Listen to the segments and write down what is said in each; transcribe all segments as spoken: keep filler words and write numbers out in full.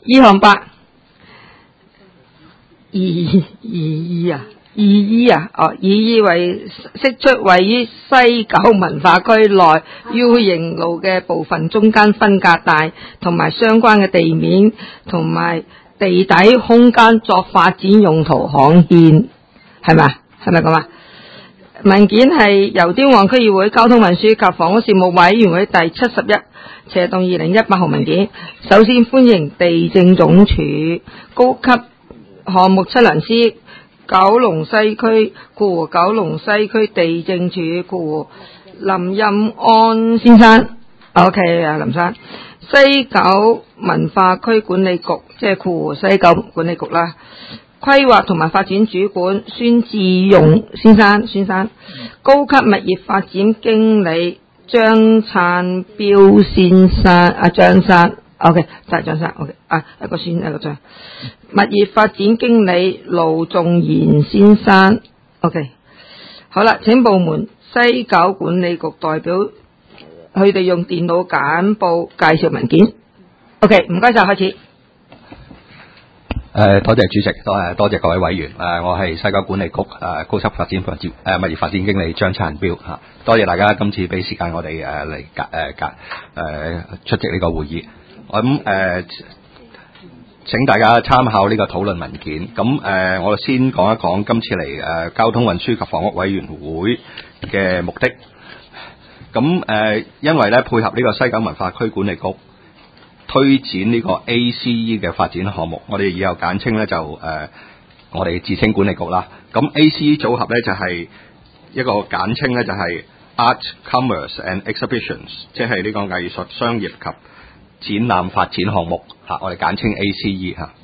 二項八，二二啊，二依啊，哦，二依為釋出位於西九文化區內 U 型路嘅部分中間分隔帶同埋相關嘅地面同埋地底空間作發展用途刊憲，係咪？係咪咁啊？文件係由端旺區議會交通運輸及房屋事務委員會第七十一斜動二零一八號文件。首先歡迎地政總署高級項目測量師九龍西區顧九龍西區地政署顧林任安先生 ，OK 啊，林生。西九文化區管理局即係顧西九管理局啦。規劃同埋發展主管孫志勇先生，先生，高級物業發展經理張燦彪先生，阿張生 ，OK， 就係張生 ，OK， 啊，一個孫一個張，物業發展經理盧仲賢先生 ，OK， 好啦，請部門西九管理局代表，佢哋用電腦簡報介紹文件 ，OK， 唔該晒，開始。 誒、呃，多謝主席，多誒多謝各位委員。誒、呃，我係西九管理局誒、呃、高級發展發展誒物業發展經理張燦彪嚇。多謝大家今次俾時間我哋誒嚟隔誒隔誒出席呢個會議。我咁誒請大家參考呢個討論文件。咁誒、呃，我先講一講今次嚟誒、呃、交通運輸及房屋委員會嘅目的。咁誒、呃，因為咧配合呢個西九文化區管理局推展呢個 A C E 嘅發展項目，我哋以後簡稱咧就誒、呃，我哋自稱管理局啦。咁 A C E 組合咧就係、是、一個簡稱咧就係、是、Art, Commerce and Exhibitions， 即係呢個藝術、商業及展覽發展項目嚇，我哋簡稱 A C E 嚇。誒、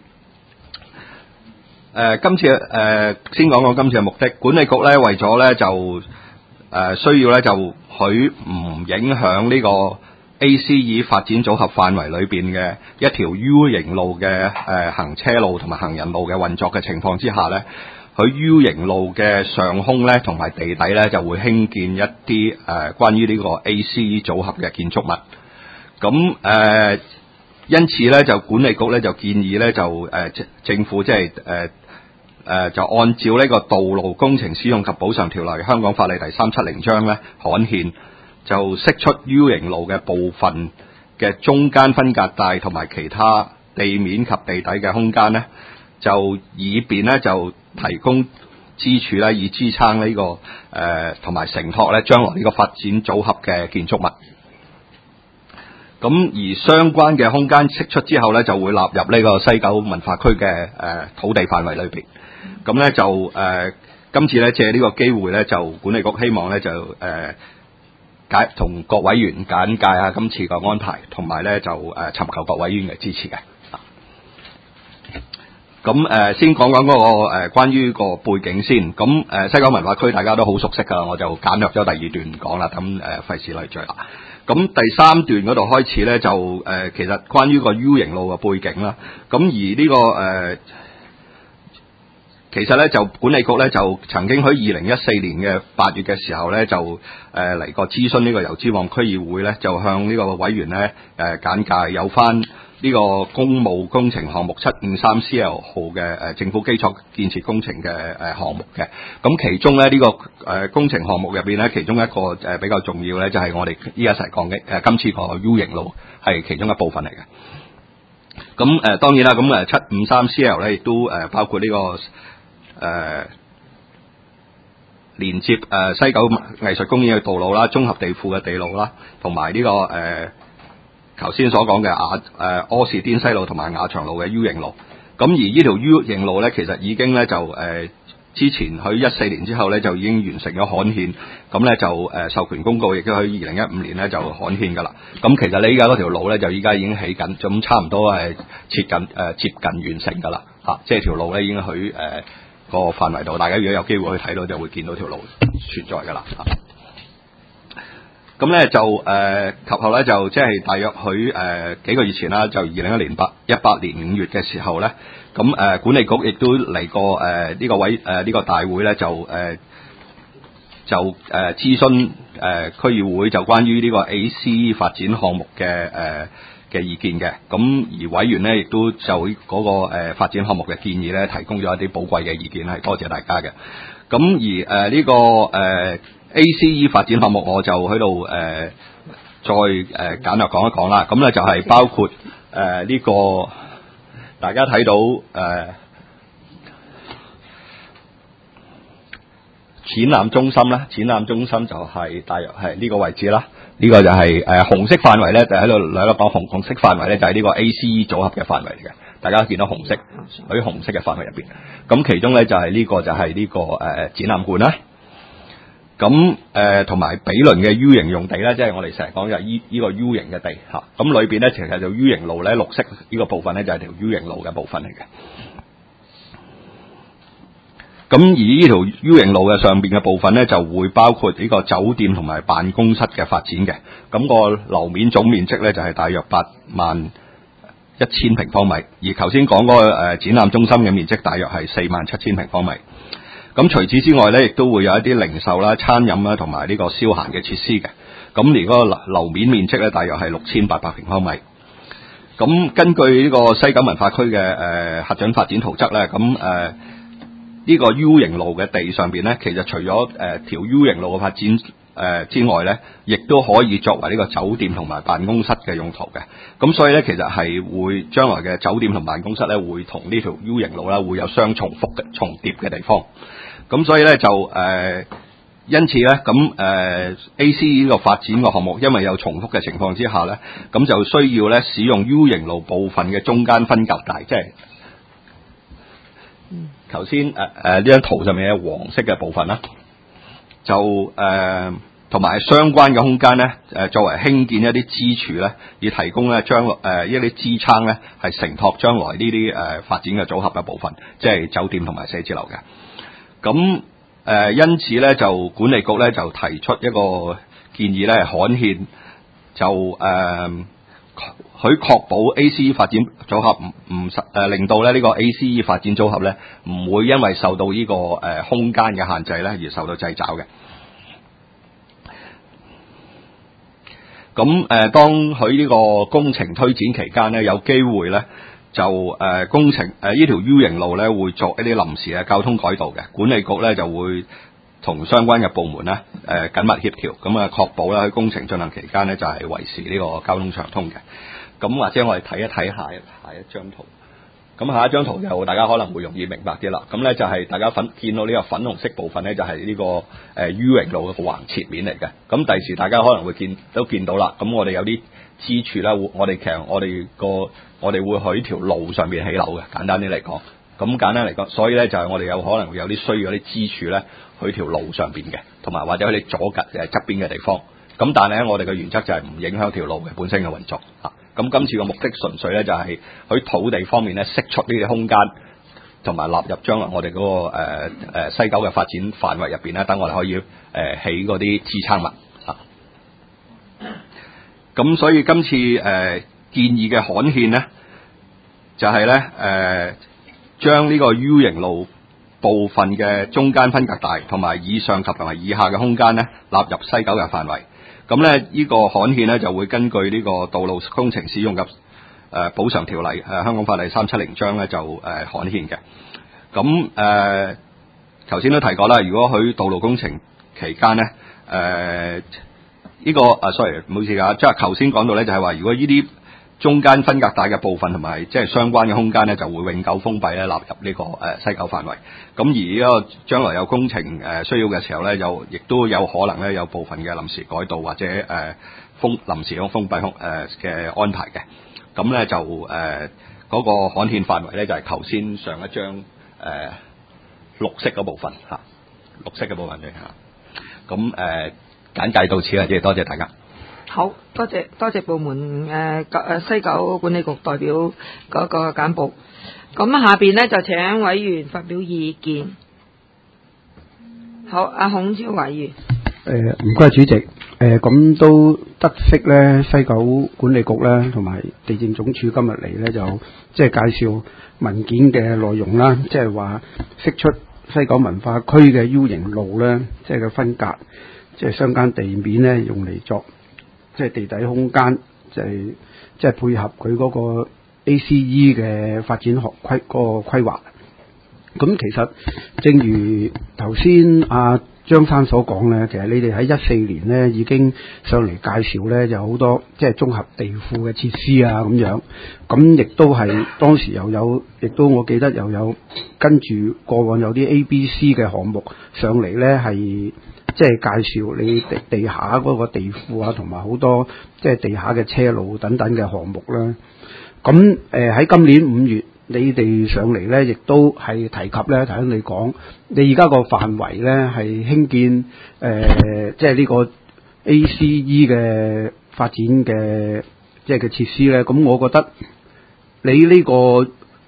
呃，今次誒、呃、先講講今次嘅目的，管理局咧為咗咧就誒、呃、需要咧就佢唔影響呢、這個A C E 發展組合範圍裏邊嘅一條 U 型路嘅誒、呃、行車路同埋行人路嘅運作嘅情況之下咧，佢 U 型路嘅上空咧同埋地底咧就會興建一啲誒、呃、關於呢個 A C E 組合嘅建築物。咁誒、呃，因此咧就管理局咧就建議咧就誒、呃、政府即係誒誒就按照呢個道路工程使用及補償條例香港法例第三七零章咧刊憲。就釋出 U 型路嘅部分嘅中間分隔帶同埋其他地面及地底嘅空間咧，就以便咧就提供支柱咧，以支撐呢、這個誒同埋承托咧將來呢個發展組合嘅建築物。咁而相關嘅空間釋出之後咧，就會納入呢個西九文化區嘅誒、呃、土地範圍裏邊。咁咧就誒、呃、今次咧借呢個機會咧，就管理局希望咧就誒。呃解同各委員簡介下今次嘅安排，同埋咧就誒、呃、尋求各委員嘅支持嘅。咁誒、呃、先講講嗰、那個誒、呃、關於個背景先。咁誒、呃、西九文化區大家都好熟悉㗎，我就簡略咗第二段唔講啦。咁誒費事累贅啦。咁第三段嗰度開始咧就誒、呃、其實關於個 U 型路嘅背景啦。咁而呢、這個誒。呃其實咧就管理局咧就曾經喺二零一四年嘅八月嘅時候咧就誒嚟過諮詢呢個油尖旺區議會咧，就向呢個委員咧誒、呃、簡介有翻呢個公務工程項目七五三 C L 號嘅誒、呃、政府基礎建設工程嘅誒、呃、項目嘅。咁其中咧呢、這個誒、呃、工程項目入邊咧，其中一個誒、呃、比較重要咧就係、是、我哋依家成日講嘅誒今次個 U 型路係其中一部分嚟嘅。咁誒、呃、當然啦，咁誒七五三 C L 咧亦都誒、呃、包括呢、這個。誒、呃、連接誒、呃、西九藝術公園嘅道路啦、綜合地庫嘅地路啦，同埋呢個誒頭先所講嘅亞誒柯士甸西路同埋亞長路嘅 U 型路。咁而呢條 U 型路咧，其實已經咧就誒、呃、之前喺一四年之後咧就已經完成咗刊憲，咁咧就誒、呃、授權公告亦都喺二零一五年咧就刊憲㗎啦。咁其實你依家嗰條路咧就依家已經起緊，咁差唔多係接近誒、呃、接近完成㗎啦嚇，即係條路咧已經喺誒。呃個範圍度，大家如果有機會去睇到，就會見到條路存在噶啦。咁咧就誒、呃，及後咧就即係大約喺誒、呃、幾個月前啦，就二零一年八一八年五月嘅時候咧，咁誒、呃、管理局亦都嚟過誒呢、呃這個位誒呢、呃這個大會咧，就誒、呃、就誒諮詢誒區議會就關於呢個 A C E 發展項目嘅誒嘅意見嘅。咁而委員咧亦都就嗰、那個誒、呃、發展項目嘅建議咧，提供咗一啲寶貴嘅意見，係多謝大家嘅。咁而誒呢、呃這個誒、呃、A C E 發展項目，我就喺度誒再誒、呃、簡略講一講啦。咁咧就係包括誒呢、呃這個大家睇到誒。呃展覽中心啦，展覽中心就係大約係呢個位置啦。呢、這個就係、是、誒、呃、紅色範圍咧，就喺度兩個講紅紅色範圍咧，就係、是、呢個 A C E 組合嘅範圍嚟嘅。大家見到紅色喺紅色嘅範圍入邊，咁其中咧就係、是、呢、這個就係呢、這個誒、呃、展覽館啦。咁誒同埋比鄰嘅 U 型用地咧，即係我哋成日講就係依依個 U 型嘅地嚇。咁裏邊咧其實就 U 型路咧，綠色呢個部分咧就係條 U 型路嘅部分嚟嘅。咁而呢條 U 型路嘅上邊嘅部分咧，就會包括呢個酒店同埋辦公室嘅發展嘅。咁、個樓面總面積咧就係、是、大約八萬一千平方米，而頭先講嗰個誒、呃、展覽中心嘅面積大約係四萬七千平方米。咁除此之外咧，亦都會有一啲零售啦、餐飲啦同埋呢個消閒嘅設施嘅。咁而嗰個樓樓面面積咧，大約係六千八百平方米。咁根據呢個西九文化區嘅誒、呃、核准發展圖則咧，咁誒。呃呢個 U 型路嘅地上邊咧，其實除咗誒條 U 型路嘅發展誒、呃、之外咧，亦都可以作為呢個酒店同埋辦公室嘅用途嘅。咁所以咧，其實係會將來嘅酒店同辦公室咧，會同呢條 U 型路啦，會有相重複嘅重疊嘅地方。咁所以咧就誒、呃，因此咧咁誒 A C E 呢個發展嘅項目，因為有重複嘅情況之下咧，咁就需要咧使用 U 型路部分嘅中間分隔帶，即係。頭先誒誒呢張圖上面嘅黃色嘅部分啦，就誒同埋相關嘅空間咧，誒、呃、作為興建一啲支柱咧，以提供咧將來誒一啲支撐咧，係承托將來呢啲誒發展嘅組合嘅部分，即係酒店同埋寫字樓嘅。咁誒、呃、因此咧，就管理局咧就提出一個建議咧，刊憲就誒。呃佢確保 A C E 發展組合唔唔實誒，令到咧呢個 A C E 發展組合咧唔會因為受到呢、這個誒、呃、空間嘅限制咧而受到掣肘嘅。咁誒、呃，當佢呢個工程推展期間咧，有機會咧就誒、呃、工程誒、呃、呢條 U 型路咧會作一啲臨時嘅交通改道嘅，管理局咧就會同相關嘅部門咧誒、呃、緊密協調，咁啊確保咧喺工程進行期間咧就係、是、維持呢個交通暢通嘅。咁或者我哋睇一睇下下一張圖。咁下一張圖就大家可能會容易明白啲啦。咁咧就係大家粉見到呢個粉紅色部分咧，就係、是、呢個誒 U 型路嘅橫切面嚟嘅。咁第時大家可能會見都見到啦。咁我哋有啲支柱啦，我哋其實我哋個我哋會喺條路上面起樓嘅。簡單啲嚟講，咁簡單嚟講，所以咧就係我哋有可能會有啲需要啲支柱咧喺條路上邊嘅，同埋或者喺你左近誒側邊嘅地方。咁但係咧，我哋嘅原則就係唔影響條路嘅本身嘅運作嚇。咁今次嘅目的純粹咧就係喺土地方面咧釋出呢啲空間，同埋納入將來我哋嗰、那個誒誒、呃、西九嘅發展範圍入邊咧，等我哋可以誒、呃、起嗰啲支撐物嚇。咁、啊、所以今次誒、呃、建議嘅刊憲咧，就係咧誒將呢個 U 型路部分嘅中間分隔帶同埋以上及同埋以下嘅空間咧納入西九嘅範圍。咁咧，呢個刊憲咧就會根據呢個道路工程使用及誒、呃、補償條例誒、呃、香港法例三七零章咧就誒刊憲嘅。咁誒頭先都提過啦，如果佢道路工程期間咧誒呢個啊 sorry 唔好意思啊，即係頭先講到咧就係話，如果呢啲中間分隔帶嘅部分同埋即係相關嘅空間咧，就會永久封閉咧納入呢、這個誒、呃、西九範圍。咁而呢個將來有工程誒、呃、需要嘅時候咧，又亦都有可能咧有部分嘅臨時改道或者誒、呃、封臨時嘅封閉空誒嘅安排嘅。咁咧就誒嗰、呃那個刊憲範圍咧就係頭先上一張誒、呃、綠色嗰部分嚇、啊，綠色嘅部分嘅嚇。咁、啊、誒、呃、簡介到此啦，即係多謝大家。 好多謝多謝部門誒誒、呃、西九管理局代表嗰個簡報。咁下邊咧就請委員發表意見。好，阿孔超委員。 誒唔該主席，誒、呃、咁都得悉咧，西九管理局咧同埋地政總署今日嚟咧就即係介紹文件嘅內容啦，即係話釋出西九文化區嘅 U 型路咧，即係個分隔，即係相間地面咧用嚟作。即係地底空間，就係、是、 即係配合佢嗰個 A C E 嘅發展學規嗰個規劃。咁其實正如頭先阿張生所講咧，其實你哋喺一四年咧已經上嚟介紹咧，有好多即係綜合地庫嘅設施啊咁樣。咁亦都係當時又有，亦都我記得又有跟住過往有啲 A B C 嘅項目上嚟咧，係即係介紹你地地下嗰個地庫啊，同埋好多即係地下嘅車路等等嘅項目啦。咁誒喺今年五月，你哋上嚟咧，亦都係提及咧，頭先你講，你而家個範圍咧係興建誒、呃，即係呢個 A C E 嘅發展嘅即係嘅設施咧。咁我覺得你呢個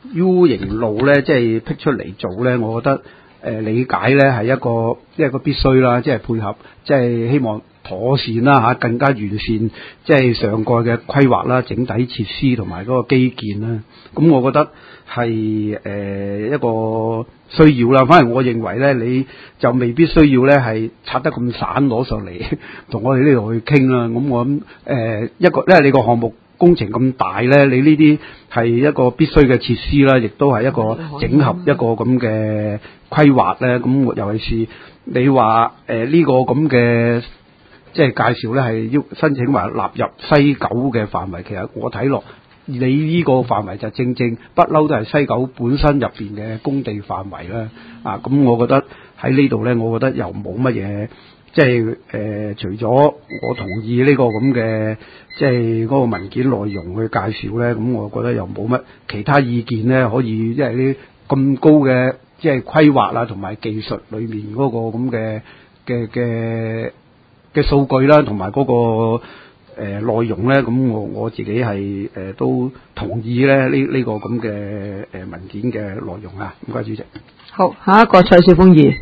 U 型路咧，即係辟出嚟做咧，我覺得誒、呃、理解咧係一個一個必須啦，即係配合，即係希望妥善啦嚇，更加完善即係上蓋嘅規劃啦、整體設施同埋嗰個基建啦。咁我覺得係誒、呃、一個需要啦。反而我認為咧，你就未必需要咧係拆得咁散攞上嚟同我哋呢度去傾啦。咁我諗誒、呃、一個，因為你個項目工程咁大咧，你呢啲係一個必須嘅設施啦，亦都係一個整合一個咁嘅規劃咧。咁尤其是你話誒呢個咁嘅即係介紹咧，係要申請話納入西九嘅範圍。其實我睇落，你呢個範圍就正正不嬲都係西九本身入邊嘅工地範圍啦。啊，咁我覺得喺呢度咧，我覺得又冇乜嘢，即係誒、呃，除咗我同意呢個咁嘅，即係嗰個文件內容去介紹咧，咁我覺得又冇乜其他意見咧，可以即係啲咁高嘅即係規劃啊，同埋技術裏面嗰個咁嘅嘅嘅嘅數據啦，同埋嗰個誒、呃、內容咧，咁我我自己係誒、呃、都同意咧呢呢、這個咁嘅誒文件嘅內容啊。唔該，主席。 好，下一個蔡少峰議員。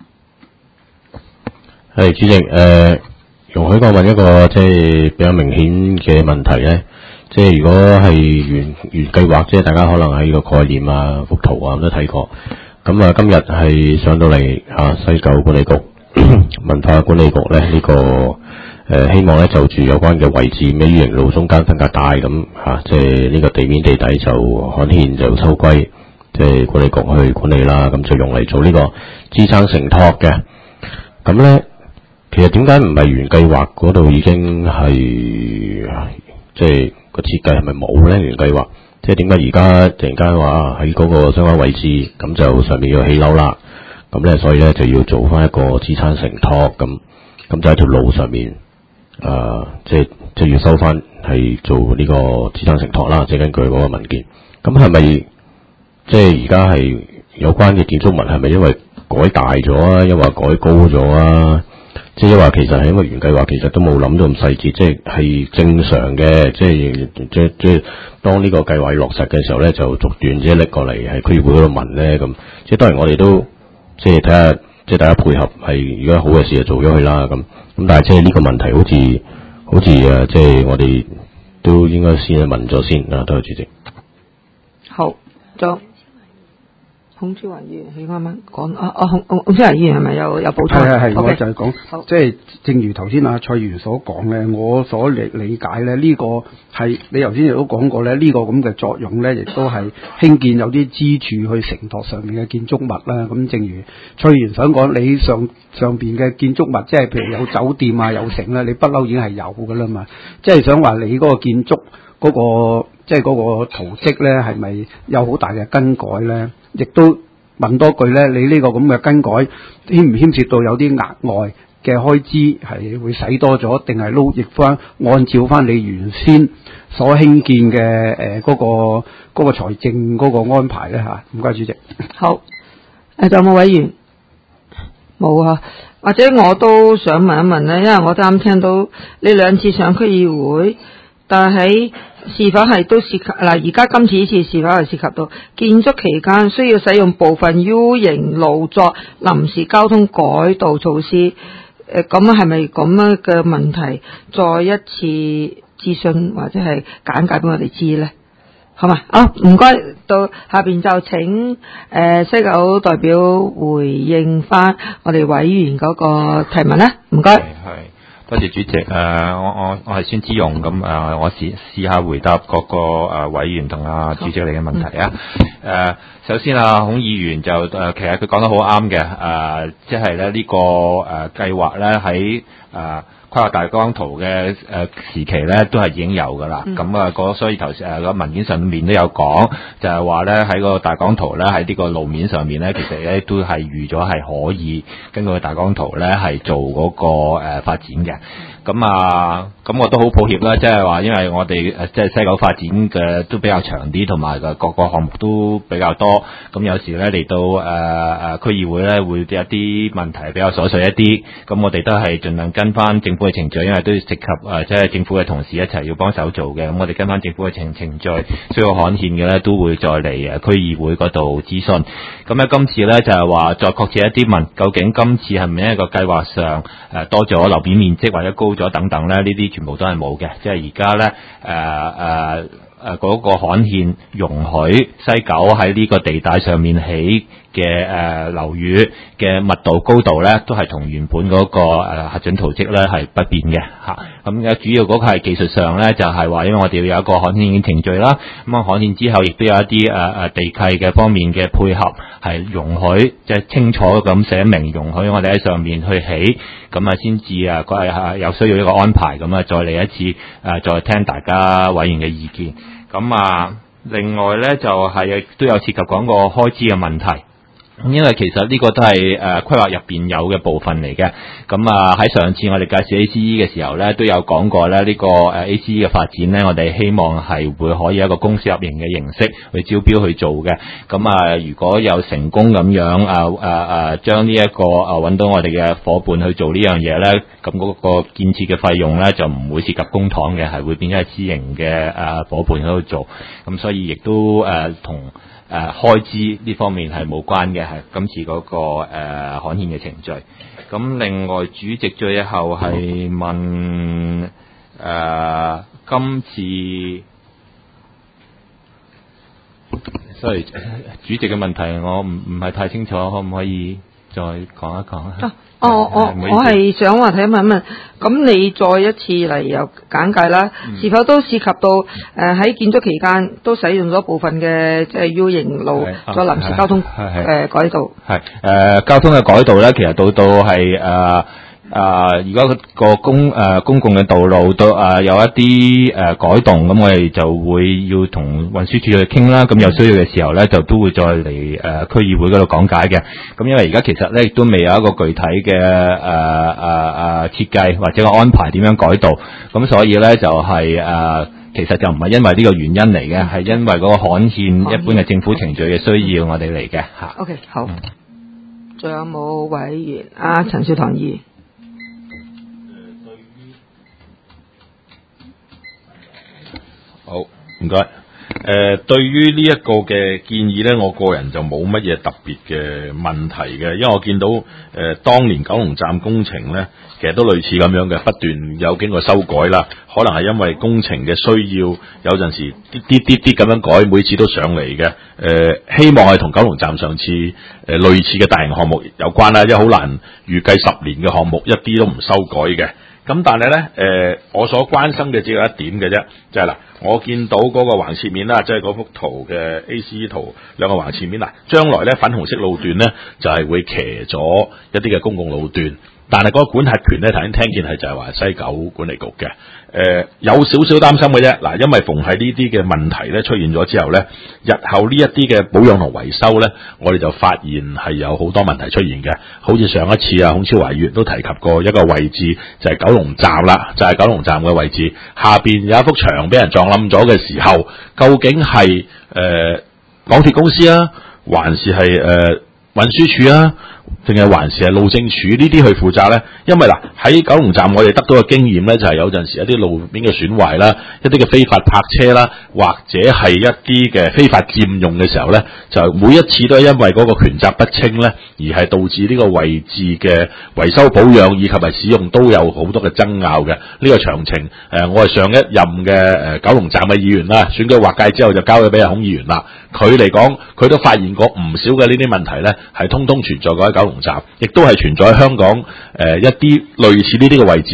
係主席，誒、呃，容許我問一個即係比較明顯嘅問題咧，即係如果係原原計劃，即係大家可能喺個概念啊、幅圖啊都睇過，咁啊今日係上到嚟啊西九管理局文化管理局咧呢、這個誒、呃、希望咧就住有關嘅位置，美型路中間分隔帶咁吓，即係呢個地面地底就刊憲就收歸即係管理局去管理啦，咁就用嚟做呢個支撐承托嘅，咁咧。其實點解唔係原計劃嗰度已經係即係個設計係咪冇咧？原計劃即係點解而家突然間話喺嗰個相關位置咁就上面要起樓啦？咁咧所以咧就要做翻一個支撐承托咁，咁就喺條路上面誒、呃，即係即係要收翻係做呢個支撐承托啦。即係根據嗰個文件，咁係咪即係而家係有關嘅建築物係咪因為改大咗啊？因為改高咗啊？即係話其實係因為原計劃其實都冇諗到咁細節，即係係正常嘅，即係即即係當呢個計劃落實嘅時候咧，就逐段即係拎過嚟喺區議會嗰度問咧咁。即係當然我哋都即係睇下，即係大家配合係如果好嘅事就做咗佢啦咁。咁但係即係呢個問題好似好似誒，即係我哋都應該先問咗先啊，多謝主席。 好，就。孔昭華議員，你啱啱講啊啊，孔孔昭華議員係咪有有補充？ 係係係， Okay. 我就係講，即係正如頭先阿蔡議員所講咧，我所理理解咧，呢、這個係你頭先亦都講過咧，呢、這個咁嘅作用咧，亦都係興建有啲支柱去承托上面嘅建築物啦。咁正如蔡議員想講，你上上邊嘅建築物，即係譬如有酒店啊、有城咧，你不嬲已經係有㗎啦嘛。即係想話你嗰個建築嗰、那個即係嗰個圖則咧，係咪有好大嘅更改咧？亦都問多句咧，你呢個咁嘅更改牽唔牽涉到有啲額外嘅開支係會使多咗，定係撈亦翻按照翻你原先所興建嘅誒嗰個嗰個財政嗰個安排咧嚇？唔該，主席。 好，誒仲有冇委員？冇啊，或者我都想問一問咧，因為我啱聽到你兩次上區議會，但係喺是否係都涉及嗱？而家今次呢次是否係涉及到建築期間需要使用部分 U 型路作臨時交通改道措施？誒、呃，咁係咪咁樣嘅問題？再一次諮詢或者係簡介俾我哋知咧？好嘛？啊，唔該，到下邊就請誒、呃、西九代表回應翻我哋委員嗰個提問啦。唔該。 係多謝主席。誒、呃，我我我係孫之勇，咁誒、呃，我試試下回答各個誒委員同阿主席你嘅問題啊。誒、呃，首先啊，孔議員就誒、呃，其實佢講得好啱嘅。誒、呃，即係咧呢個誒計劃咧喺誒規劃大綱圖嘅誒時期咧都係已經有噶啦。咁啊、嗯，嗰所以頭先誒個文件上面都有講，就係話咧喺個大綱圖咧喺呢個路面上面咧，其實咧都係預咗係可以根據大綱圖咧係做嗰、那個誒、呃、發展嘅。咁啊，咁我都好抱歉啦，即係話因為我哋誒即係西九發展嘅都比較長啲，同埋個各個項目都比較多，咁有時咧嚟到誒誒區議會咧會有一啲問題比較瑣碎一啲，咁我哋都係盡量跟翻政府嘅程序，因為都要涉及誒即係政府嘅同事一齊要幫手做嘅，咁我哋跟翻政府嘅程程序，需要刊憲嘅咧都會再嚟誒區議會嗰度諮詢。咁咧今次咧就係話再確切一啲問，究竟今次係咪一個計劃上誒多咗樓面面積或者高咗等等咧？呢啲全部都係冇嘅，即係而家咧誒誒誒嗰個刊憲容許西九喺呢個地帶上面起嘅誒樓宇嘅密度高度咧，都係同原本嗰個誒核准圖則咧係不變嘅嚇。咁嘅主要嗰個係技術上咧，就係話因為我哋要有一個刊憲嘅程序啦。咁啊刊憲之後，亦都有一啲誒誒地契嘅方面嘅配合，係容許即係清楚咁寫明容許我哋喺上面去起，咁啊先至啊嗰係有需要一個安排，咁啊再嚟一次誒再聽大家委員嘅意見。咁啊另外咧就係都有涉及講個開支嘅問題。因為其實呢個都係誒規劃入邊有嘅部分嚟嘅，咁啊喺上次我哋介紹 A C E 嘅時候咧，都有講過咧呢個誒 A C E 嘅發展咧，我哋希望係會可以一個公私合營嘅形式去招標去做嘅。咁啊，如果有成功咁樣啊啊啊將呢一個啊揾到我哋嘅伙伴去做呢樣嘢咧，咁嗰個建設嘅費用咧就唔會涉及公帑嘅，係會變咗係私營嘅誒伙伴喺度做。咁所以亦都誒同。誒、呃、開支呢方面係冇關嘅，係今次嗰、那個誒刊憲嘅程序。咁另外主席最後係問誒、呃、今次，sorry 主席嘅問題我唔唔係太清楚，可唔可以再講一講啊？ 哦，我我係想話睇問一問，咁你再一次嚟又簡介啦，嗯、是否都涉及到誒喺、呃、建築期間都使用咗部分嘅即係 U 型路作臨時交通誒、呃、改道？ 係誒、呃、交通嘅改道咧，其實到到係誒。呃啊！而家個公誒、呃、公共嘅道路都啊、呃、有一啲誒、呃、改動，咁我哋就會要同運輸署去傾啦。咁有需要嘅時候咧，就都會再嚟誒、呃、區議會嗰度講解嘅。咁因為而家其實咧亦都未有一個具體嘅誒誒誒設計或者個安排點樣改道，咁所以咧就係、是、誒、呃、其實就唔係因為呢個原因嚟嘅，係因為嗰個刊憲一般嘅政府程序嘅需要我哋嚟嘅嚇。 OK， 好。仲有冇委員啊？陳少棠議員。 好，唔該。誒、呃，對於呢一個嘅建議咧，我個人就冇乜嘢特別嘅問題嘅，因為我見到誒、呃、當年九龍站工程咧，其實都類似咁樣嘅，不斷有經過修改啦。可能係因為工程嘅需要，有陣時啲啲啲啲咁樣改，每次都上嚟嘅。誒、呃，希望係同九龍站上次誒、呃、類似嘅大型項目有關啦，因為好難預計十年嘅項目一啲都唔修改嘅。咁但係咧，誒、呃，我所關心嘅只有一點嘅啫，就係、是、嗱，我見到嗰個橫切面啦，即係嗰幅圖嘅 A C E 圖兩個橫切面嗱，將來咧粉紅色路段咧就係、是、會騎咗一啲嘅公共路段，但係嗰個管轄權咧頭先聽見係就係話西九管理局嘅。誒、呃、有少少擔心嘅啫，嗱，因為逢喺呢啲嘅問題咧出現咗之後咧，日後呢一啲嘅保養同維修咧，我哋就發現係有好多問題出現嘅。好似上一次啊，孔超華議員都提及過一個位置就係、是、九龍站啦，就係、是、九龍站嘅位置下邊有一幅牆俾人撞冧咗嘅時候，究竟係誒、呃、港鐵公司啊，還是係誒、呃、運輸署啊？定係還是係路政署呢啲去負責咧？因為嗱喺九龍站我哋得到嘅經驗咧，就係、是、有陣時一啲路面嘅損壞啦，一啲嘅非法泊車啦，或者係一啲嘅非法佔用嘅時候咧，就每一次都係因為嗰個權責不清咧，而係導致呢個位置嘅維修保養以及係使用都有好多嘅爭拗嘅。呢、這個詳情誒、呃，我係上一任嘅誒、呃、九龍站嘅議員啦，選舉劃界之後就交咗俾阿孔議員啦。佢嚟講，佢都發現過唔少嘅呢啲問題咧，係通通存在過喺九龍站，亦都係存在喺香港誒、呃、一啲類似呢啲嘅位置啦。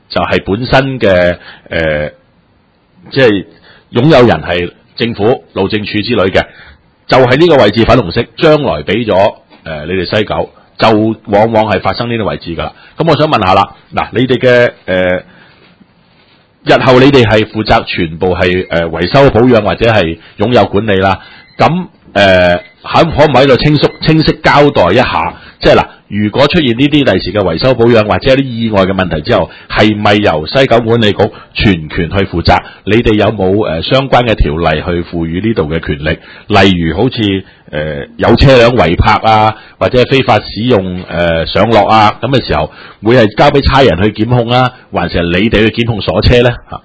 就係本身嘅誒，即係擁有人係政府、路政署之類嘅，就係呢個位置粉紅色，將來俾咗誒你哋西九，就往往係發生呢啲位置噶啦。咁我想問下啦，嗱，你哋嘅誒日後你哋係負責全部係誒維修保養或者係擁有管理啦，咁誒可可唔可以喺度清晰清晰交代一下？即係嗱，如果出現呢啲第時嘅維修保養或者一啲意外嘅問題之後，係咪由西九管理局全權去負責？你哋有冇誒、呃、相關嘅條例去賦予呢度嘅權力？例如好似誒、呃、有車輛違泊啊，或者非法使用誒、呃、上落啊咁嘅時候，會係交俾差人去檢控啊，還是係你哋去檢控鎖車咧？嚇！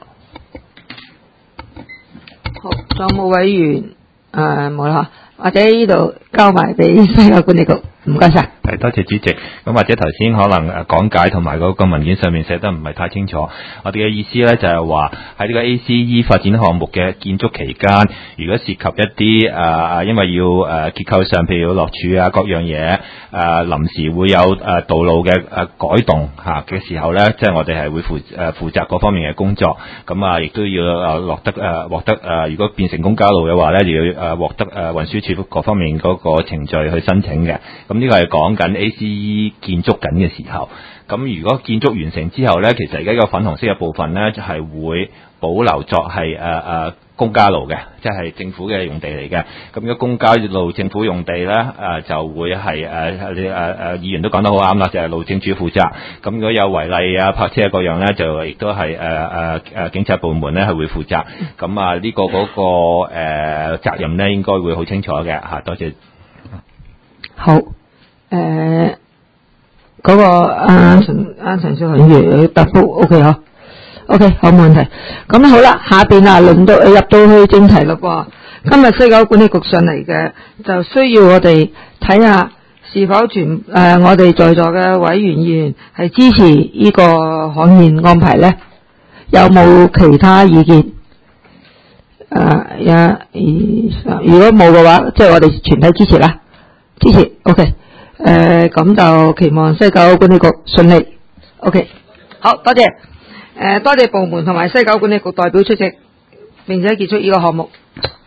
好，仲有冇委員誒冇啦？或者呢度交埋俾西九管理局，唔該晒。 係，多謝主席。咁或者頭先可能誒講解同埋嗰個文件上面寫得唔係太清楚。我哋嘅意思咧就係話喺呢個 A C E 發展項目嘅建築期間，如果涉及一啲誒誒，因為要誒、呃、結構上，譬如要落柱啊各樣嘢誒、呃，臨時會有誒、呃、道路嘅誒、呃、改動嚇嘅時候咧，即係我哋係會負誒、呃、負責嗰方面嘅工作。咁啊，亦都要誒落得誒、呃、獲得誒、呃，如果變成公交路嘅話咧，就要誒、呃、獲得誒運輸署各方面嗰個程序去申請嘅。咁呢個係講緊 A C E 建築緊嘅時候，咁如果建築完成之後咧，其實而家個粉紅色嘅部分咧就係、是、會保留作係誒誒公家路嘅，即係政府嘅用地嚟嘅。咁如果公家路政府用地咧，誒、呃、就會係誒誒誒議員都講得好啱啦，就係、是、路政署負責。咁如果有違例啊、泊車各樣咧，就亦都係誒誒誒警察部門咧係會負責。咁啊呢、這個嗰、那個誒、呃、責任咧應該會好清楚嘅嚇。多謝。 好，誒、呃，嗰、那個阿陳阿陳少恒議員答覆 O K 嗬 ，O K 好冇問題。咁好啦，下邊啊輪到入到去正題咯噃。今日西九管理局上嚟嘅，就需要我哋睇下是否全誒、呃、我哋在座嘅委員議員係支持呢個刊憲安排咧？有冇其他意見？誒、呃，一、二、三，如果冇嘅話，即係我哋全體支持啦。支持 ，OK， 誒、呃，咁就期望西九管理局順利 ，OK， 好多謝，誒、呃，多謝部門同埋西九管理局代表出席，並且結束呢個項目。